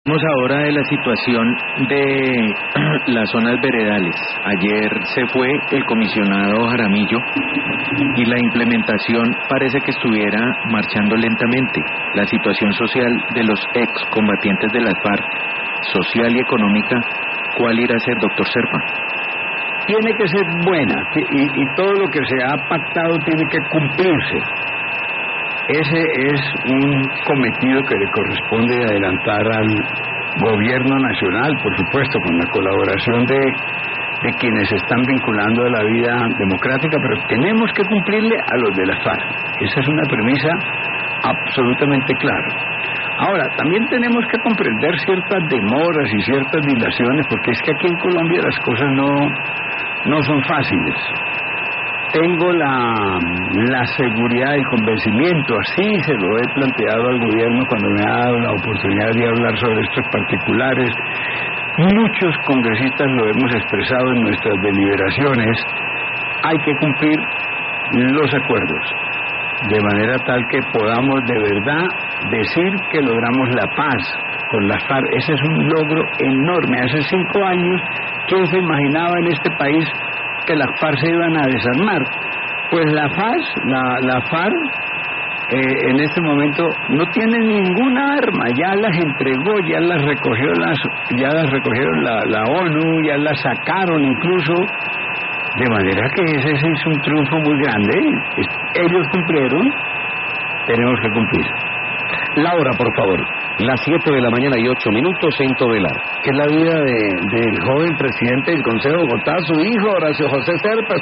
Hablamos ahora de la situación de las zonas veredales. Ayer se fue el comisionado Jaramillo y la implementación parece que estuviera marchando lentamente. La situación social de los excombatientes de las FARC, social y económica, ¿cuál irá a ser, doctor Serpa? Tiene que ser buena y todo lo que se ha pactado tiene que cumplirse. Ese es un cometido que le corresponde adelantar al gobierno nacional, por supuesto, con la colaboración de quienes se están vinculando a la vida democrática, pero tenemos que cumplirle a los de la FARC. Esa es una premisa absolutamente clara. Ahora, también tenemos que comprender ciertas demoras y ciertas dilaciones, porque es que aquí en Colombia las cosas no son fáciles. Tengo la seguridad y convencimiento, así se lo he planteado al gobierno cuando me ha dado la oportunidad de hablar sobre estos particulares. Muchos congresistas lo hemos expresado en nuestras deliberaciones. Hay que cumplir los acuerdos, de manera tal que podamos de verdad decir que logramos la paz con la FARC. Ese es un logro enorme. Hace 5 años, ¿quién se imaginaba en este país que las FARC se iban a desarmar? Pues la FARC en este momento no tiene ninguna arma, ya las entregó, ya las recogieron la ONU, ya las sacaron incluso, de manera que ese es un triunfo muy grande. Ellos cumplieron, tenemos que cumplir. La hora, por favor. Las 7:08 a.m. en Todelar. Que es la vida del joven presidente del Consejo de Bogotá, su hijo Horacio José Serpa.